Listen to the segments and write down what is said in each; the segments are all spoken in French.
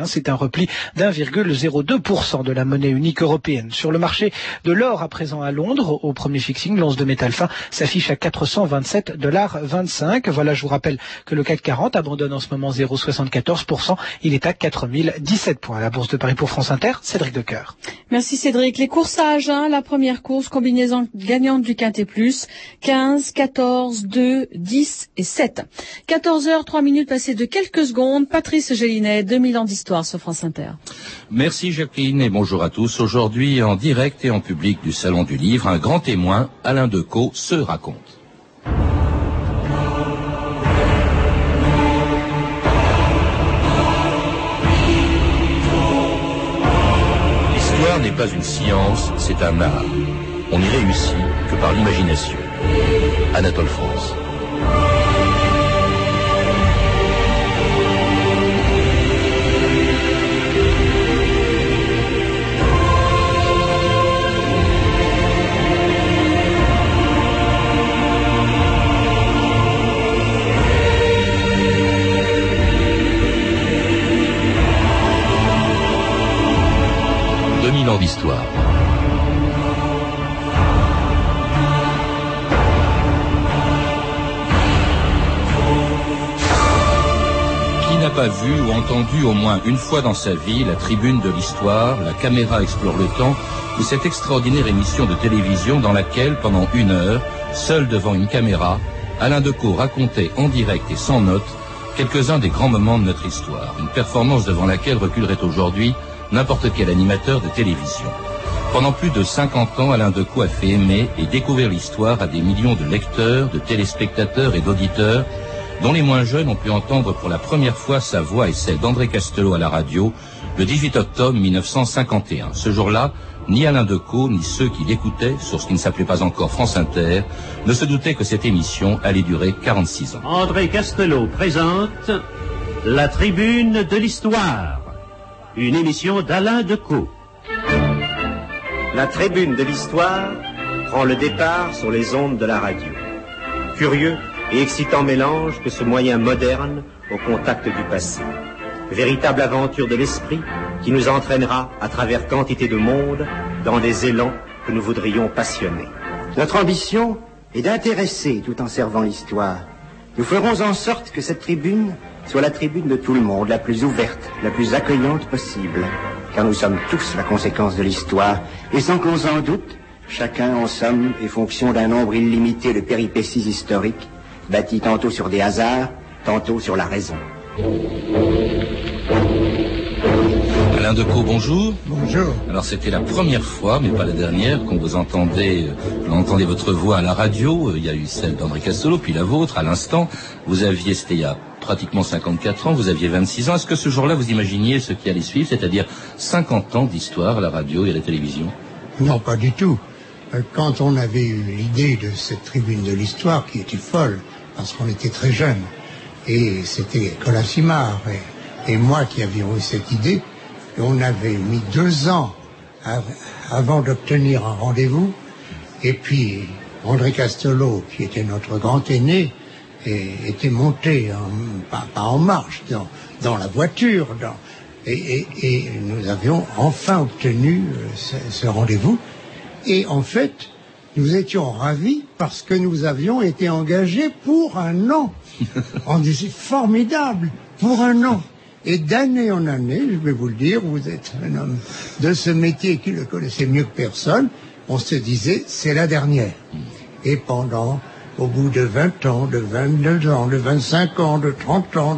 C'est un repli d'1,02% de la monnaie unique européenne. Sur le marché de l'or à présent à Londres, au premier fixing, l'once de métal fin s'affiche à 427,25 $. Voilà, je vous rappelle que le CAC 40 abandonne en ce moment 0,74%. Il est à 4017 points. À la Bourse de Paris pour France Inter, Cédric Decoeur. Merci Cédric. Les courses à Agen, la première course, combinaison gagnante du Quintet Plus, 15, 14, 2, 10 et 7. 14h, 3 minutes passées de quelques secondes. Patrice Gélinet, 2000 ans d'histoire sur France Inter. Merci Jacqueline et bonjour à tous. Aujourd'hui, en direct et en public du Salon du Livre, un grand témoin, Alain Decaux, se raconte. L'histoire n'est pas une science, c'est un art. On n'y réussit que par l'imagination. Anatole France. D'histoire. Qui n'a pas vu ou entendu au moins une fois dans sa vie la tribune de l'histoire, la caméra explore le temps, ou cette extraordinaire émission de télévision dans laquelle, pendant 1 heure, seul devant une caméra, Alain Decaux racontait en direct et sans notes quelques-uns des grands moments de notre histoire, une performance devant laquelle reculerait aujourd'hui n'importe quel animateur de télévision. Pendant plus de 50 ans, Alain Decaux a fait aimer et découvrir l'histoire à des millions de lecteurs, de téléspectateurs et d'auditeurs, dont les moins jeunes ont pu entendre pour la première fois sa voix et celle d'André Castelot à la radio le 18 octobre 1951. Ce jour-là, ni Alain Decaux, ni ceux qui l'écoutaient, sur ce qui ne s'appelait pas encore France Inter, ne se doutaient que cette émission allait durer 46 ans. André Castelot présente La Tribune de l'Histoire, une émission d'Alain Decaux. La Tribune de l'Histoire prend le départ sur les ondes de la radio. Curieux et excitant mélange que ce moyen moderne au contact du passé. Véritable aventure de l'esprit qui nous entraînera à travers quantité de mondes dans des élans que nous voudrions passionner. Notre ambition est d'intéresser tout en servant l'histoire. Nous ferons en sorte que cette tribune soit la tribune de tout le monde, la plus ouverte, la plus accueillante possible. Car nous sommes tous la conséquence de l'histoire, et sans qu'on s'en doute, chacun en somme est fonction d'un nombre illimité de péripéties historiques, bâties tantôt sur des hasards, tantôt sur la raison. Alain Decaux, bonjour. Bonjour. Alors c'était la première fois, mais pas la dernière, qu'on vous entendait, votre voix à la radio. Il y a eu celle d'André Castelot, puis la vôtre, à l'instant. Vous aviez, c'était il y a pratiquement 54 ans, vous aviez 26 ans. Est-ce que ce jour-là, vous imaginiez ce qui allait suivre, c'est-à-dire 50 ans d'histoire à la radio et à la télévision? Non, pas du tout. Quand on avait eu l'idée de cette tribune de l'histoire, qui était folle, parce qu'on était très jeunes, et c'était Colas Simard et moi qui avions eu cette idée, et on avait mis 2 ans avant d'obtenir un rendez-vous, et puis André Castelot, qui était notre grand aîné, était monté, pas en marche, dans la voiture, et nous avions enfin obtenu ce rendez-vous. Et en fait, nous étions ravis parce que nous avions été engagés pour 1 an. On disait formidable, pour 1 an. Et d'année en année, je vais vous le dire, vous êtes un homme de ce métier qui le connaissait mieux que personne, on se disait c'est la dernière. Et au bout de 20 ans, de 22 ans, de 25 ans, de 30 ans,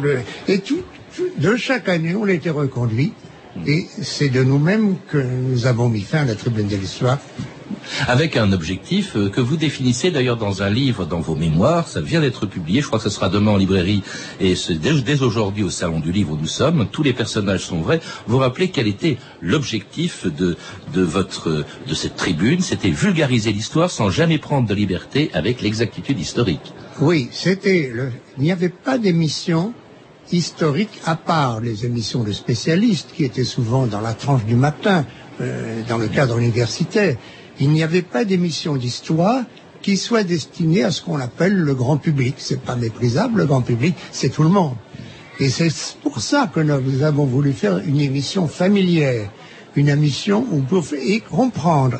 de chaque année, on était reconduit. Et c'est de nous-mêmes que nous avons mis fin à la tribune de l'histoire. Avec un objectif que vous définissez d'ailleurs dans un livre, dans vos mémoires, ça vient d'être publié, je crois que ce sera demain en librairie, et dès aujourd'hui au Salon du Livre où nous sommes, tous les personnages sont vrais. Vous rappelez quel était l'objectif de cette tribune? C'était vulgariser l'histoire sans jamais prendre de liberté avec l'exactitude historique. Oui, il n'y avait pas d'émission historique à part les émissions de spécialistes qui étaient souvent dans la tranche du matin, dans le cadre universitaire. Il n'y avait pas d'émission d'histoire qui soit destinée à ce qu'on appelle le grand public. C'est pas méprisable, le grand public, c'est tout le monde. Et c'est pour ça que nous avons voulu faire une émission familière, une émission où vous pouvez comprendre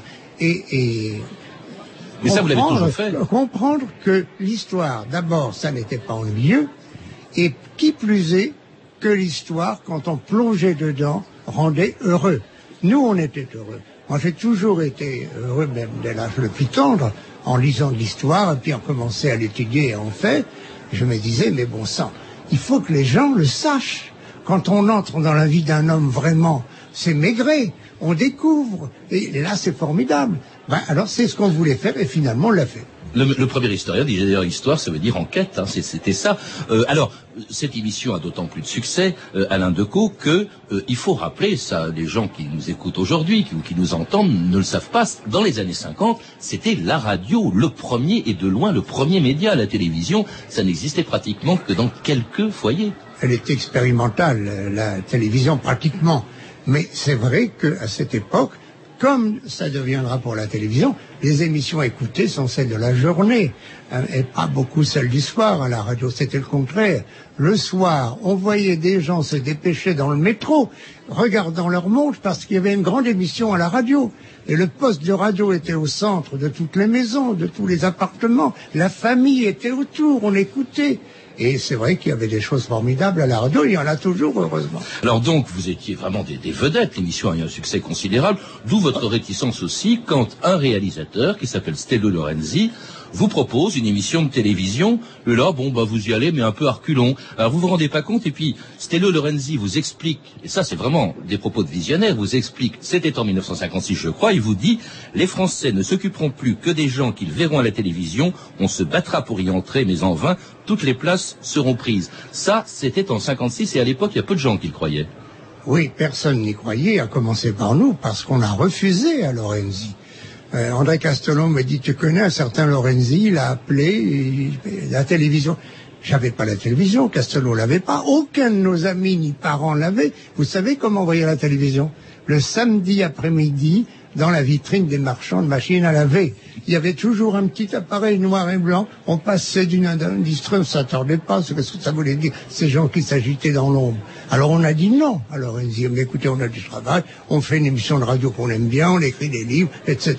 et mais ça, vous l'avez toujours fait. Comprendre que l'histoire, d'abord, ça n'était pas ennuyeux, et qui plus est, que l'histoire, quand on plongeait dedans, rendait heureux. Nous, on était heureux. Moi, j'ai toujours été heureux, même dès l'âge le plus tendre, en lisant de l'histoire, et puis on commençait à l'étudier, et en fait, je me disais, mais bon sang, il faut que les gens le sachent. Quand on entre dans la vie d'un homme vraiment, c'est Maigret, on découvre, et là, c'est formidable. Alors, c'est ce qu'on voulait faire, et finalement, on l'a fait. Le premier historien disait d'ailleurs histoire, ça veut dire enquête, hein, c'était ça. Alors, cette émission a d'autant plus de succès, Alain Decaux, que il faut rappeler ça, les gens qui nous écoutent aujourd'hui, ou qui nous entendent, ne le savent pas. Dans les années 50, c'était la radio, le premier et de loin le premier média. La télévision, ça n'existait pratiquement que dans quelques foyers. Elle était expérimentale, la télévision, pratiquement. Mais c'est vrai qu'à cette époque, comme ça deviendra pour la télévision, les émissions écoutées sont celles de la journée, et pas beaucoup celles du soir. À la radio, c'était le contraire. Le soir, on voyait des gens se dépêcher dans le métro, regardant leur montre, parce qu'il y avait une grande émission à la radio. Et le poste de radio était au centre de toutes les maisons, de tous les appartements. La famille était autour, on écoutait. Et c'est vrai qu'il y avait des choses formidables à la radio, il y en a toujours, heureusement. Alors donc, vous étiez vraiment des vedettes, l'émission a eu un succès considérable, d'où votre réticence aussi quand un réalisateur, qui s'appelle Stello Lorenzi, vous propose une émission de télévision, et là, vous y allez, mais un peu à reculons. Alors vous vous rendez pas compte, et puis Stello Lorenzi vous explique, et ça c'est vraiment des propos de visionnaire, vous explique, c'était en 1956 je crois, il vous dit, les Français ne s'occuperont plus que des gens qu'ils verront à la télévision, on se battra pour y entrer, mais en vain, toutes les places seront prises. Ça, c'était en 56, et à l'époque, il y a peu de gens qui le croyaient. Oui, personne n'y croyait, à commencer par nous, parce qu'on a refusé à Lorenzi. André Castelon me dit, tu connais un certain Lorenzi, il a appelé la télévision. J'avais pas la télévision, Castelon l'avait pas, aucun de nos amis ni parents l'avait. Vous savez comment on voyait la télévision? Le samedi après-midi, dans la vitrine des marchands de machines à laver. Il y avait toujours un petit appareil noir et blanc. On passait d'une industrie, on ne s'attendait pas, ce que ça voulait dire, ces gens qui s'agitaient dans l'ombre. Alors on a dit non. Alors on dit, mais écoutez, on a du travail, on fait une émission de radio qu'on aime bien, on écrit des livres, etc.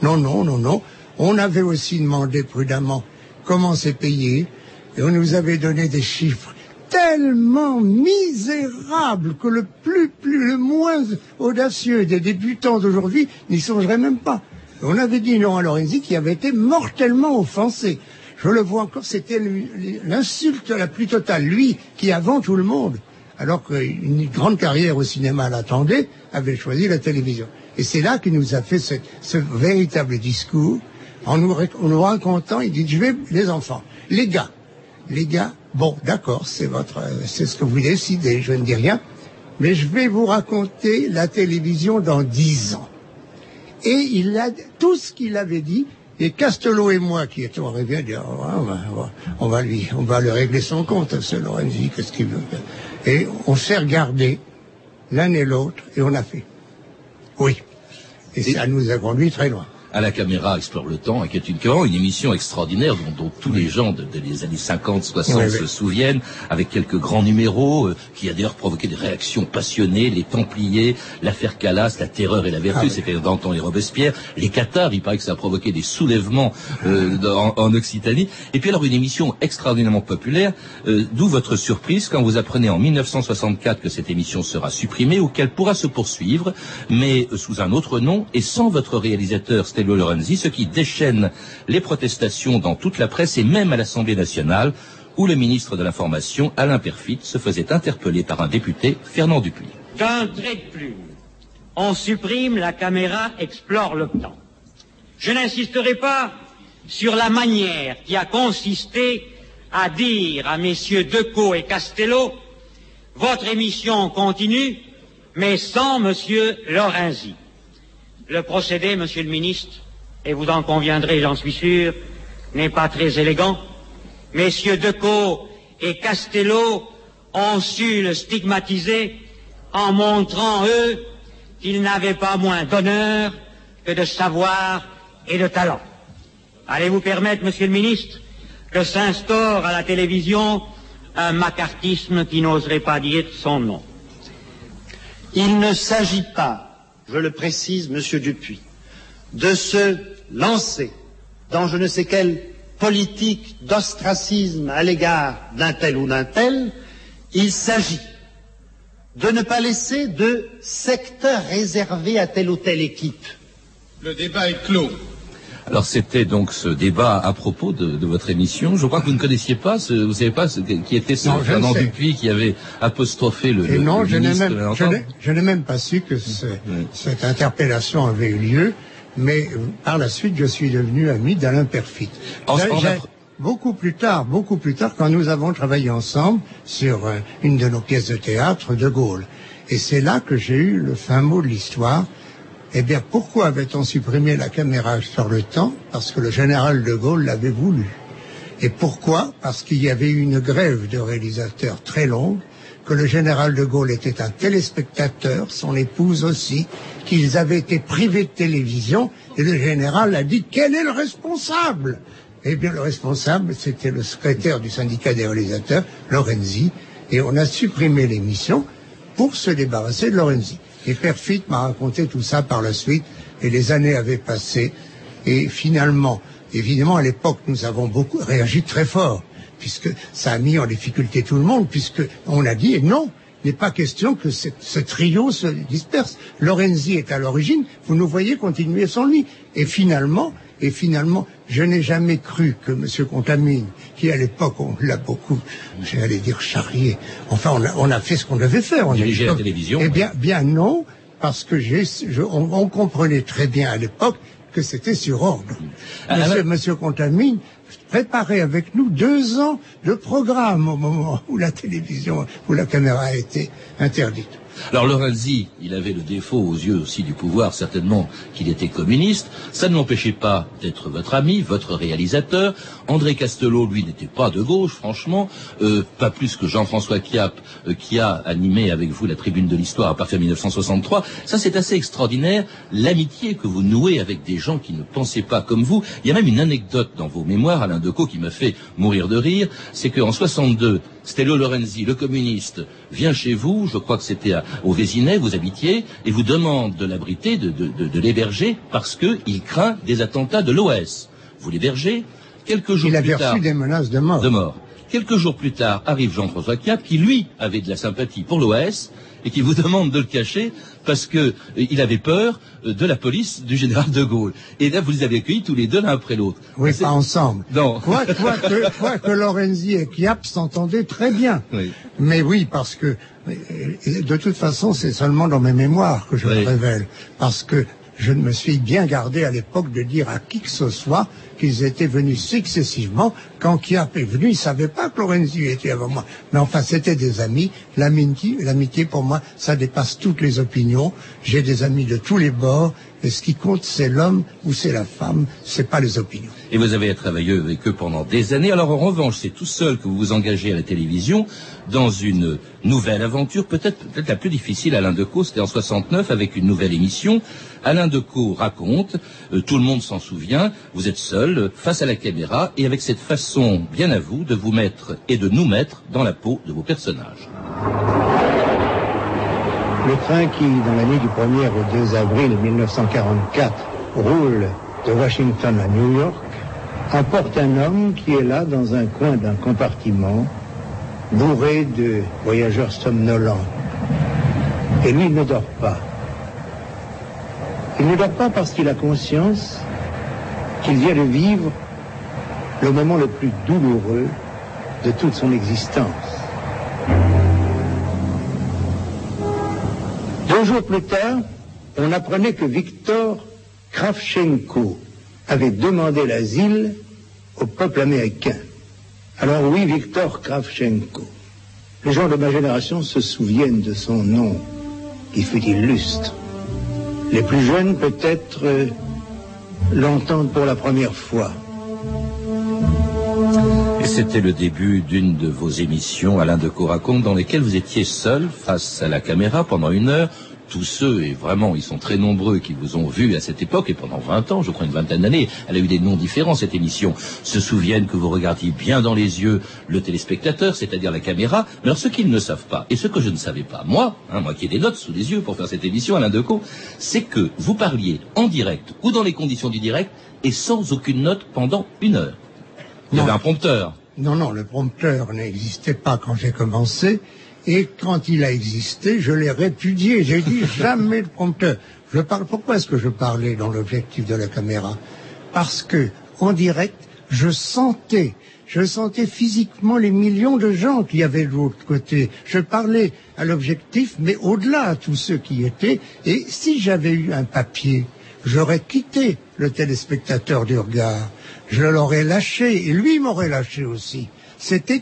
Non. On avait aussi demandé prudemment comment c'est payé, et on nous avait donné des chiffres tellement misérable que le moins audacieux des débutants d'aujourd'hui n'y songerait même pas. On avait dit non à Lorenzi qui avait été mortellement offensé. Je le vois encore, c'était l'insulte la plus totale. Lui qui, avant tout le monde, alors qu'une grande carrière au cinéma l'attendait, avait choisi la télévision. Et c'est là qu'il nous a fait ce véritable discours, en nous racontant, il dit, les enfants, les gars, bon, d'accord, c'est ce que vous décidez, je ne dis rien, mais je vais vous raconter la télévision dans 10 ans. Et tout ce qu'il avait dit, et Castelot et moi, qui étions arrivés à dire, on va lui régler son compte, ce Lorenzi, qu'est-ce qu'il veut faire? Et on s'est regardé, l'un et l'autre, et on a fait. Oui. Et ça nous a conduit très loin. À la caméra explore le temps, qui est vraiment une émission extraordinaire dont tous les gens des années 50, 60 se souviennent, avec quelques grands numéros, qui a d'ailleurs provoqué des réactions passionnées, les Templiers, l'affaire Calas, la terreur et la vertu, c'était Danton et Robespierre, les Cathares, il paraît que ça a provoqué des soulèvements en Occitanie, et puis alors une émission extraordinairement populaire, d'où votre surprise quand vous apprenez en 1964 que cette émission sera supprimée ou qu'elle pourra se poursuivre, mais sous un autre nom et sans votre réalisateur Stello Lorenzi, ce qui déchaîne les protestations dans toute la presse et même à l'Assemblée nationale, où le ministre de l'Information, Alain Peyrefitte, se faisait interpeller par un député, Fernand Dupuis. D'un trait de plume, on supprime la caméra explore le temps. Je n'insisterai pas sur la manière qui a consisté à dire à messieurs Decaux et Castelot, votre émission continue, mais sans monsieur Lorenzi. Le procédé, monsieur le ministre, et vous en conviendrez, j'en suis sûr, n'est pas très élégant. Messieurs Decaux et Castelot ont su le stigmatiser en montrant, eux, qu'ils n'avaient pas moins d'honneur que de savoir et de talent. Allez-vous permettre, monsieur le ministre, que s'instaure à la télévision un macartisme qui n'oserait pas dire son nom. Il ne s'agit pas, je le précise, Monsieur Dupuis, de se lancer dans je ne sais quelle politique d'ostracisme à l'égard d'un tel ou d'un tel. Il s'agit de ne pas laisser de secteur réservé à telle ou telle équipe. Le débat est clos. Alors c'était donc ce débat à propos de votre émission. Je crois que vous ne connaissiez pas, vous savez pas qui était ce Fernand Dupuis qui avait apostrophé le ministre. Je n'ai même pas su que cette interpellation avait eu lieu, mais par la suite je suis devenu ami d'Alain Perfit. Beaucoup plus tard, quand nous avons travaillé ensemble sur une de nos pièces de théâtre, De Gaulle. Et c'est là que j'ai eu le fin mot de l'histoire. Eh bien, pourquoi avait-on supprimé la caméra sur le temps? Parce que le général de Gaulle l'avait voulu. Et pourquoi? Parce qu'il y avait eu une grève de réalisateurs très longue, que le général de Gaulle était un téléspectateur, son épouse aussi, qu'ils avaient été privés de télévision, et le général a dit « Quel est le responsable ?» Eh bien, le responsable, c'était le secrétaire du syndicat des réalisateurs, Lorenzi, et on a supprimé l'émission pour se débarrasser de Lorenzi. Et Perfit m'a raconté tout ça par la suite, et les années avaient passé, et finalement, évidemment, à l'époque, nous avons beaucoup réagi très fort, puisque ça a mis en difficulté tout le monde, puisque on a dit non, il n'est pas question que ce trio se disperse. Lorenzi est à l'origine, vous nous voyez continuer sans lui. Et finalement, je n'ai jamais cru que M. Contamine, qui à l'époque, on l'a beaucoup, j'allais dire charrié, enfin on a fait ce qu'on devait faire. On dirigeait la télévision. Eh bien non, parce que on comprenait très bien à l'époque que c'était sur ordre. Monsieur Contamine préparait avec nous 2 ans de programme au moment où la télévision, où la caméra a été interdite. Alors Lorenzi, il avait le défaut aux yeux aussi du pouvoir, certainement, qu'il était communiste. Ça ne l'empêchait pas d'être votre ami, votre réalisateur. André Castelot, lui, n'était pas de gauche, franchement, pas plus que Jean-François Chiappe, qui a animé avec vous la Tribune de l'Histoire à partir de 1963. Ça, c'est assez extraordinaire, l'amitié que vous nouez avec des gens qui ne pensaient pas comme vous. Il y a même une anecdote dans vos mémoires, Alain Decaux, qui m'a fait mourir de rire. C'est qu'en 62, Stello Lorenzi, le communiste, vient chez vous, je crois que c'était au Vésinet, vous habitiez, et vous demande de l'abriter, de l'héberger, parce qu'il craint des attentats de l'OS. Vous l'hébergez, quelques jours plus tard... Il avait reçu des menaces de mort. Quelques jours plus tard, arrive Jean-François Chiappe, qui lui avait de la sympathie pour l'OS, et qui vous demande de le cacher, parce que il avait peur de la police du général de Gaulle. Et là, vous les avez accueillis tous les deux l'un après l'autre. Oui, pas ensemble. Non. Quoique Lorenzi et Chiappe s'entendaient très bien. Oui. Mais oui, parce que, de toute façon, c'est seulement dans mes mémoires que je le révèle. Parce que je me suis bien gardé à l'époque de dire à qui que ce soit qu'ils étaient venus successivement. Quand Chiappe est venu, il ne savait pas que Lorenzi était avant moi. Mais enfin, c'était des amis. L'amitié, pour moi, ça dépasse toutes les opinions. J'ai des amis de tous les bords. Et ce qui compte, c'est l'homme ou c'est la femme, c'est pas les opinions. Et vous avez travaillé avec eux pendant des années. Alors en revanche, c'est tout seul que vous vous engagez à la télévision dans une nouvelle aventure, peut-être la plus difficile, Alain Decaux, c'était en 69 avec une nouvelle émission. Alain Decaux raconte, tout le monde s'en souvient, vous êtes seul face à la caméra et avec cette façon, bien à vous, de vous mettre et de nous mettre dans la peau de vos personnages. Le train qui, dans la nuit du 1er au 2 avril 1944, roule de Washington à New York, emporte un homme qui est là dans un coin d'un compartiment, bourré de voyageurs somnolents. Et lui, il ne dort pas. Il ne dort pas parce qu'il a conscience qu'il vient de vivre le moment le plus douloureux de toute son existence. 2 jours plus tard, on apprenait que Viktor Kravchenko avait demandé l'asile au peuple américain. Alors oui, Viktor Kravchenko. Les gens de ma génération se souviennent de son nom, qui fut illustre. Les plus jeunes, peut-être, l'entendent pour la première fois. Et c'était le début d'une de vos émissions, Alain Decaux raconte, dans lesquelles vous étiez seul face à la caméra pendant 1 heure, tous ceux, et vraiment ils sont très nombreux, qui vous ont vu à cette époque, et pendant 20 ans, je crois une vingtaine d'années, elle a eu des noms différents cette émission, se souviennent que vous regardiez bien dans les yeux le téléspectateur, c'est-à-dire la caméra. Mais alors ce qu'ils ne savent pas, et ce que je ne savais pas, moi qui ai des notes sous les yeux pour faire cette émission, Alain Decaux, c'est que vous parliez en direct, ou dans les conditions du direct, et sans aucune note pendant 1 heure. Il y avait un prompteur. Non, le prompteur n'existait pas quand j'ai commencé. Et quand il a existé, je l'ai répudié. J'ai dit jamais de prompteur. Pourquoi est-ce que je parlais dans l'objectif de la caméra? Parce que, en direct, je sentais physiquement les millions de gens qui avaient de l'autre côté. Je parlais à l'objectif, mais au-delà à tous ceux qui étaient. Et si j'avais eu un papier, j'aurais quitté le téléspectateur du regard. Je l'aurais lâché, et lui m'aurait lâché aussi. C'était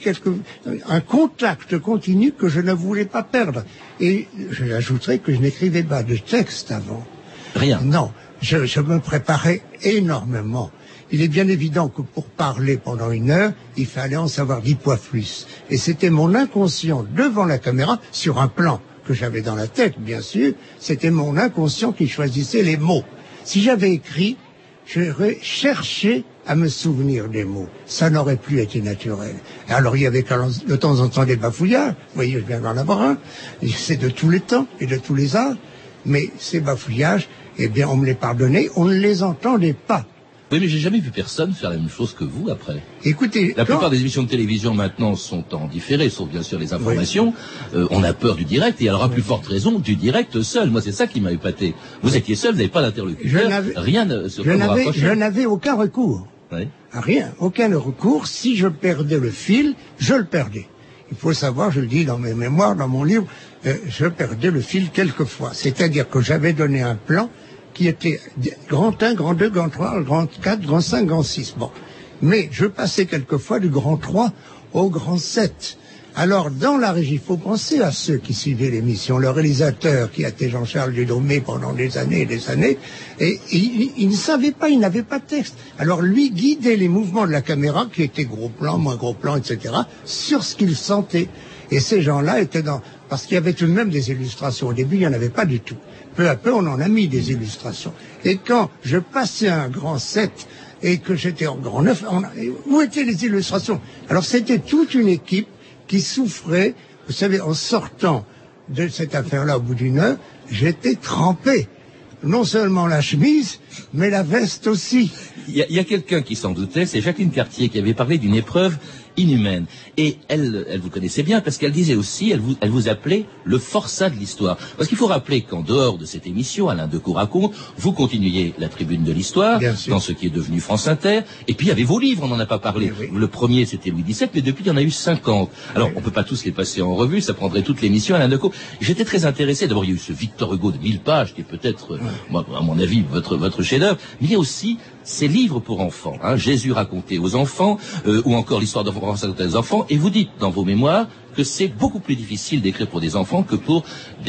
un contact continu que je ne voulais pas perdre. Et j'ajouterais que je n'écrivais pas de texte avant. Rien. Non, je me préparais énormément. Il est bien évident que pour parler pendant 1 heure, il fallait en savoir 10 fois plus. Et c'était mon inconscient devant la caméra, sur un plan que j'avais dans la tête, bien sûr, c'était mon inconscient qui choisissait les mots. Si j'avais écrit, j'aurais cherché à me souvenir des mots. Ça n'aurait plus été naturel. Alors il y avait de temps en temps des bafouillages. Vous voyez, je viens d'en avoir un. C'est de tous les temps et de tous les âges. Mais ces bafouillages, eh bien, on me les pardonnait, on ne les entendait pas. Oui, mais j'ai jamais vu personne faire la même chose que vous après. Écoutez, la plupart des émissions de télévision maintenant sont en différé, sauf bien sûr les informations. Oui. On a peur du direct, et alors à plus forte raison du direct seul. Moi, c'est ça qui m'a épaté. Vous étiez seul, vous n'avez pas d'interlocuteur, rien sur quoi vous rapprocher. Je n'avais aucun recours. Oui. Rien, aucun recours. Si je perdais le fil, je le perdais. Il faut savoir, je le dis dans mes mémoires, dans mon livre, je perdais le fil quelquefois. C'est-à-dire que j'avais donné un plan qui était grand 1, grand 2, grand 3, grand 4, grand 5, grand 6. Bon. Mais je passais quelquefois du grand 3 au grand 7. Alors, dans la régie, il faut penser à ceux qui suivaient l'émission. Le réalisateur, qui a été Jean-Charles Dudromé pendant des années et des années, et il ne savait pas, il n'avait pas de texte. Alors, lui guidait les mouvements de la caméra, qui étaient gros plan, moins gros plan, etc., sur ce qu'il sentait. Et ces gens-là étaient parce qu'il y avait tout de même des illustrations. Au début, il n'y en avait pas du tout. Peu à peu, on en a mis des illustrations. Et quand je passais un grand 7 et que j'étais en grand 9, où étaient les illustrations? Alors, c'était toute une équipe qui souffrait. Vous savez, en sortant de cette affaire-là au bout d'1 heure, j'étais trempé. Non seulement la chemise, mais la veste aussi. Il y a quelqu'un qui s'en doutait, c'est Jacqueline Cartier, qui avait parlé d'une épreuve inhumaine. Et elle vous connaissait bien, parce qu'elle disait aussi, elle vous appelait le forçat de l'histoire. Parce qu'il faut rappeler qu'en dehors de cette émission, Alain Decaux raconte, vous continuiez la tribune de l'histoire, dans ce qui est devenu France Inter, et puis il y avait vos livres, on n'en a pas parlé. Oui. Le premier, c'était Louis XVII, mais depuis, il y en a eu 50. Alors, on peut pas tous les passer en revue, ça prendrait toute l'émission, Alain Decaux. J'étais très intéressé, d'abord, il y a eu ce Victor Hugo de 1000 pages, qui est peut-être, à mon avis, votre chef-d'œuvre, mais il y a aussi ces livres pour enfants, Jésus raconté aux enfants, ou encore l'histoire de France racontée aux enfants, et vous dites dans vos mémoires que c'est beaucoup plus difficile d'écrire pour des enfants que pour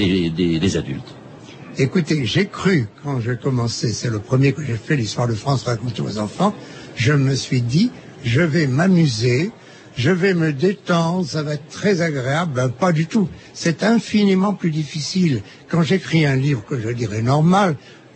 des adultes. Écoutez, j'ai cru, quand j'ai commencé, c'est le premier que j'ai fait, l'histoire de France racontée aux enfants, je me suis dit, je vais m'amuser, je vais me détendre, ça va être très agréable. Ben, pas du tout. C'est infiniment plus difficile. Quand j'écris un livre que je dirais normal,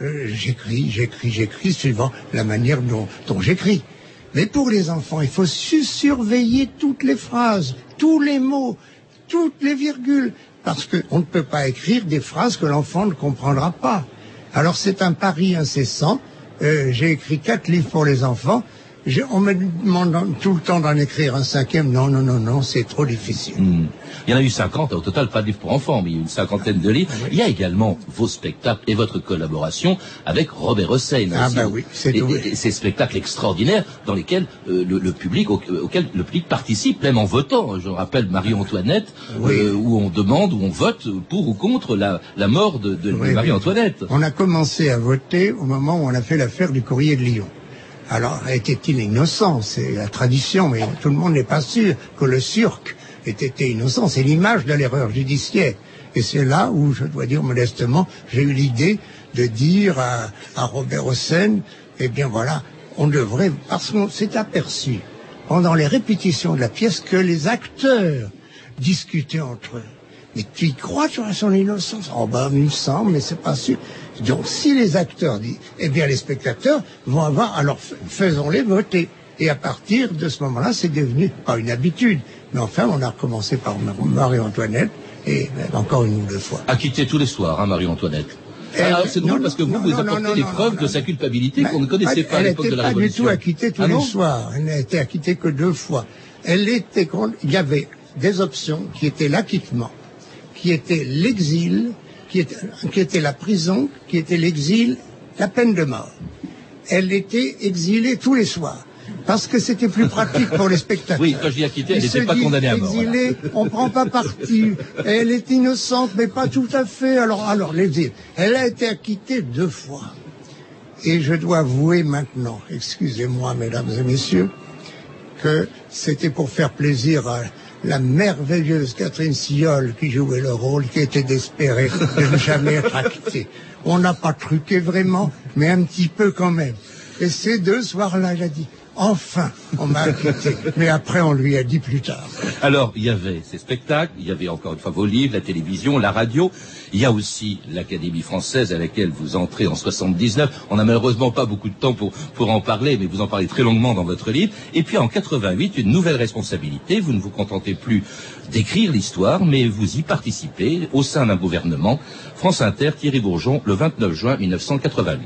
j'écris suivant la manière dont j'écris. Mais pour les enfants, il faut surveiller toutes les phrases, tous les mots, toutes les virgules, parce qu'on ne peut pas écrire des phrases que l'enfant ne comprendra pas. Alors c'est un pari incessant. J'ai écrit 4 livres pour les enfants. On me demande tout le temps d'en écrire un 5e. Non, c'est trop difficile. Il y en a eu 50 au total, pas de livres pour enfants, mais il y a eu une 50aine de livres. Il y a également vos spectacles et votre collaboration avec Robert Hossein. C'est ces spectacles extraordinaires dans lesquels le public, auquel le public participe, même en votant. Je rappelle Marie-Antoinette, où on demande, où on vote pour ou contre la mort de Marie-Antoinette. On a commencé à voter au moment où on a fait l'affaire du Courrier de Lyon. Alors, était-il innocent? C'est la tradition, mais tout le monde n'est pas sûr que le Surc ait été innocent. C'est l'image de l'erreur judiciaire. Et c'est là où, je dois dire modestement, j'ai eu l'idée de dire à Robert Hossein, eh bien voilà, on devrait, parce qu'on s'est aperçu pendant les répétitions de la pièce que les acteurs discutaient entre eux. mais tu y crois sur son innocence? Oh ben, il me semble, mais c'est pas sûr. Donc, si les acteurs disent, eh bien, les spectateurs vont avoir, alors faisons-les voter. Et à partir de ce moment-là, c'est devenu pas une habitude. Mais enfin, on a recommencé par Marie-Antoinette, et encore une ou deux fois. Acquittée tous les soirs, hein, Marie-Antoinette. Alors c'est drôle parce que vous apportez les preuves de sa culpabilité qu'on ne connaissait pas à l'époque de la Révolution. Elle n'était pas du tout acquittée tous les soirs. Elle n'a été acquittée que 2 fois. Il y avait des options qui étaient l'acquittement, qui était l'exil, qui était la prison, qui était l'exil, la peine de mort. Elle était exilée tous les soirs. Parce que c'était plus pratique pour les spectateurs. Oui, quand je dis acquittée, elle n'était pas condamnée à mort. Exilée, voilà. On prend pas parti. Elle est innocente, mais pas tout à fait. Alors l'exil. Elle a été acquittée 2 fois. Et je dois avouer maintenant, excusez-moi, mesdames et messieurs, que c'était pour faire plaisir à la merveilleuse Catherine Sillol qui jouait le rôle, qui était d'espérer de ne jamais être acquittée. On n'a pas truqué vraiment, mais un petit peu quand même. Et ces 2 soirs-là, elle a dit, enfin, on m'a acquitté. Mais après, on lui a dit plus tard. Alors, il y avait ces spectacles, il y avait encore une fois vos livres, la télévision, la radio. Il y a aussi l'Académie française à laquelle vous entrez en 79. On n'a malheureusement pas beaucoup de temps pour en parler, mais vous en parlez très longuement dans votre livre. Et puis en 88, une nouvelle responsabilité. Vous ne vous contentez plus d'écrire l'histoire, mais vous y participez au sein d'un gouvernement. France Inter, Thierry Bourgeon, le 29 juin 1988.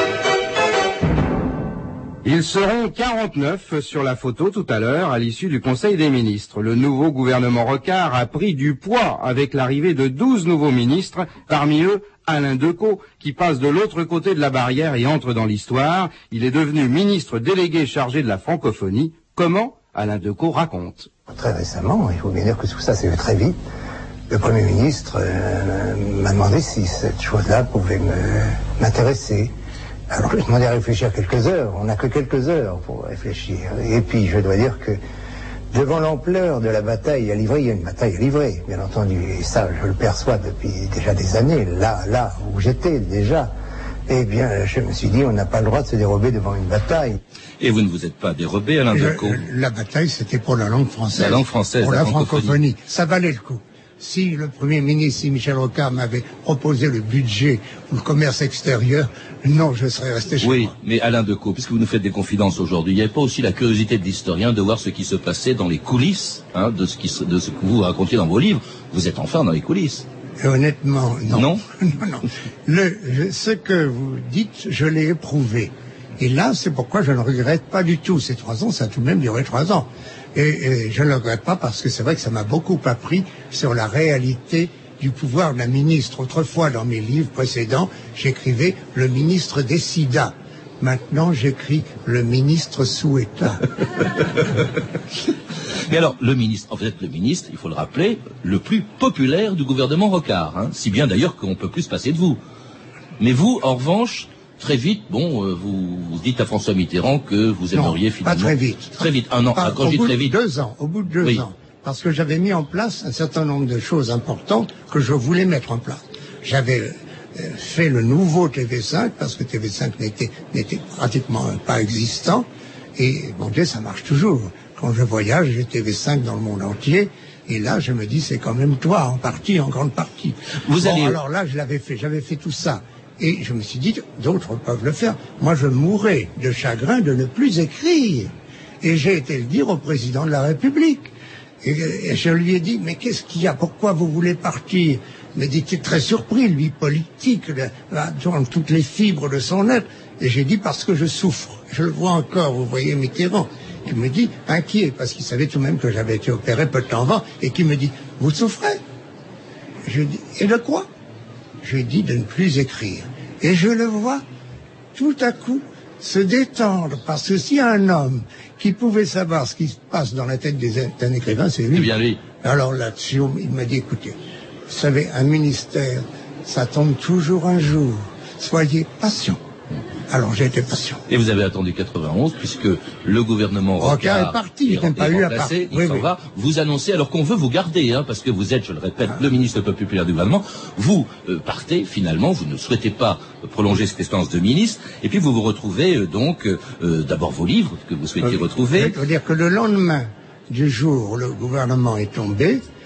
Ils seront 49 sur la photo tout à l'heure à l'issue du Conseil des ministres. Le nouveau gouvernement Rocard a pris du poids avec l'arrivée de 12 nouveaux ministres, parmi eux Alain Decaux, qui passe de l'autre côté de la barrière et entre dans l'histoire. Il est devenu ministre délégué chargé de la francophonie. Comment? Alain Decaux raconte. Très récemment, il faut bien dire que tout ça s'est fait très vite. Le Premier ministre m'a demandé si cette chose-là pouvait m'intéresser. Alors je demandais à réfléchir quelques heures, on n'a que quelques heures pour réfléchir. Et puis je dois dire que devant l'ampleur de la bataille à livrer, il y a une bataille à livrer, bien entendu, et ça je le perçois depuis déjà des années, là où j'étais déjà. Eh bien je me suis dit, on n'a pas le droit de se dérober devant une bataille. Et vous ne vous êtes pas dérobé, Alain Decaux? La bataille c'était pour la langue française. La langue française, pour la francophonie. Ça valait le coup. Si le Premier ministre, si Michel Rocard m'avait proposé le budget ou le commerce extérieur, non, je serais resté chez moi. Oui, mais Alain Decaux, puisque vous nous faites des confidences aujourd'hui, il n'y avait pas aussi la curiosité de l'historien de voir ce qui se passait dans les coulisses, hein, de ce que vous racontiez dans vos livres. Vous êtes enfin dans les coulisses. Et honnêtement, non. Non. Non. Ce que vous dites, je l'ai éprouvé. Et là, c'est pourquoi je ne regrette pas du tout. Ces 3 ans, ça a tout de même duré 3 ans. Et je ne le regrette pas parce que c'est vrai que ça m'a beaucoup appris sur la réalité du pouvoir d'un ministre. Autrefois, dans mes livres précédents, j'écrivais « le ministre décida ». Maintenant, j'écris « le ministre souhaita ». Mais alors, vous êtes le ministre, il faut le rappeler, le plus populaire du gouvernement Rocard, hein, si bien d'ailleurs qu'on ne peut plus se passer de vous. Mais vous, en revanche, très vite, vous dites à François Mitterrand que vous aimeriez finalement... Pas très vite. Très vite. Un an, quand je dis très vite... Au bout de 2 ans. Parce que j'avais mis en place un certain nombre de choses importantes que je voulais mettre en place. J'avais fait le nouveau TV5, parce que TV5 n'était pratiquement pas existant. Et bon Dieu, ça marche toujours. Quand je voyage, j'ai TV5 dans le monde entier. Et là, je me dis, c'est quand même toi, en grande partie. Alors là, j'avais fait tout ça. Et je me suis dit, d'autres peuvent le faire. Moi, je mourrais de chagrin de ne plus écrire. Et j'ai été le dire au président de la République. Et je lui ai dit, mais qu'est-ce qu'il y a? Pourquoi vous voulez partir? Il m'a dit, il était très surpris, lui, politique, dans toutes les fibres de son être. Et j'ai dit, parce que je souffre. Je le vois encore, vous voyez Mitterrand. Il me dit, inquiet, parce qu'il savait tout de même que j'avais été opéré peu de temps avant, et qui me dit, vous souffrez? Je dis, et de quoi? Je lui ai dit de ne plus écrire. Et je le vois, tout à coup, se détendre, parce que s'il y a un homme qui pouvait savoir ce qui se passe dans la tête d'un écrivain, c'est lui. Eh bien lui. Alors là-dessus, il m'a dit, écoutez, vous savez, un ministère, ça tombe toujours un jour. Soyez patient. Alors j'ai été patient. Et vous avez attendu 91, puisque le gouvernement Rocard est parti, il n'a pas eu à partir. Il s'en va. Vous annoncez, alors qu'on veut vous garder, hein, parce que vous êtes, je le répète, le ministre le plus populaire du gouvernement. Vous partez, finalement, vous ne souhaitez pas prolonger cette expérience de ministre, et puis vous vous retrouvez d'abord vos livres que vous souhaitiez retrouver. Je veux dire que le lendemain du jour où le gouvernement est tombé,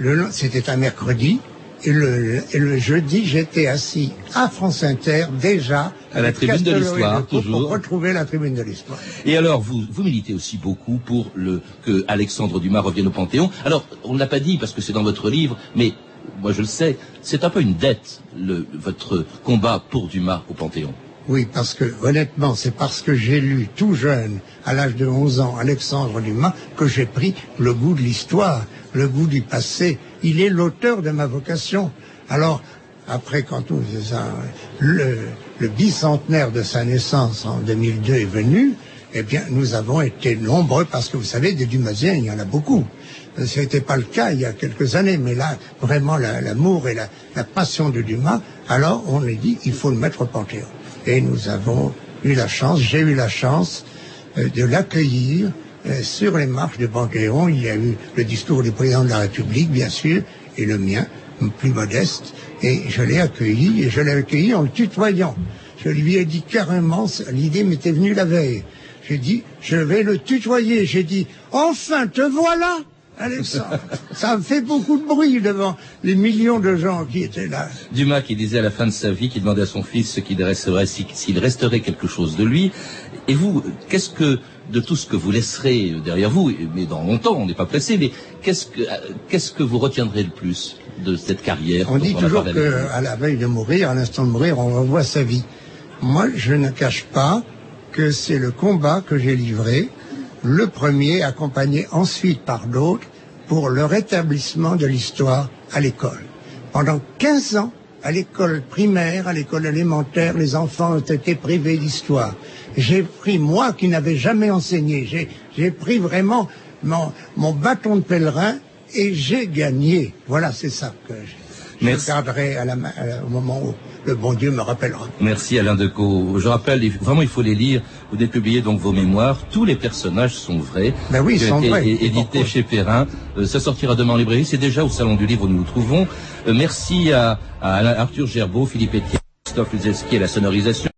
c'était un mercredi. Et le jeudi, j'étais assis à France Inter, déjà, à la tribune de l'histoire, toujours. Pour retrouver la tribune de l'histoire. Et alors, vous militez aussi beaucoup pour que Alexandre Dumas revienne au Panthéon. Alors, on ne l'a pas dit parce que c'est dans votre livre, mais moi je le sais, c'est un peu une dette, votre combat pour Dumas au Panthéon. Oui, parce que, honnêtement, c'est parce que j'ai lu tout jeune, à l'âge de 11 ans, Alexandre Dumas, que j'ai pris le goût de l'histoire, le goût du passé. Il est l'auteur de ma vocation. Alors, après, quand le bicentenaire de sa naissance en 2002 est venu, eh bien, nous avons été nombreux, parce que vous savez, des Dumasiens, il y en a beaucoup. Ce n'était pas le cas il y a quelques années, mais là, vraiment, l'amour et la passion de Dumas, alors on a dit, il faut le mettre au Panthéon. Et nous avons eu la chance, j'ai eu la chance de l'accueillir sur les marches du Panthéon. Il y a eu le discours du président de la République, bien sûr, et le mien, plus modeste, et je l'ai accueilli en le tutoyant. Je lui ai dit carrément, l'idée m'était venue la veille. J'ai dit, je vais le tutoyer. J'ai dit, enfin, te voilà, Alexandre. Ça a fait beaucoup de bruit devant les millions de gens qui étaient là. Dumas qui disait à la fin de sa vie, qui demandait à son fils ce qu'il resterait, s'il resterait quelque chose de lui. Et vous, qu'est-ce que, de tout ce que vous laisserez derrière vous, mais dans longtemps, on n'est pas pressé, mais qu'est-ce que vous retiendrez le plus de cette carrière? On dit toujours qu'à la veille de mourir, à l'instant de mourir, on revoit sa vie. Moi, je ne cache pas que c'est le combat que j'ai livré, le premier, accompagné ensuite par d'autres, pour le rétablissement de l'histoire à l'école. Pendant 15 ans, à l'école primaire, à l'école élémentaire, les enfants ont été privés d'histoire. J'ai pris, moi qui n'avais jamais enseigné, j'ai pris vraiment mon bâton de pèlerin et j'ai gagné. Voilà, c'est ça que je garderai au moment où le bon Dieu me rappellera. Merci Alain Decaux. Je rappelle, vraiment il faut les lire. Vous avez publié donc vos mémoires. Tous les personnages sont vrais. Ben oui, ils sont vrais. Édité chez Perrin. Ça sortira demain en librairie. C'est déjà au Salon du Livre où nous nous trouvons. Merci à Arthur Gerbeau, Philippe Etienne, Christophe Luzelski à la sonorisation.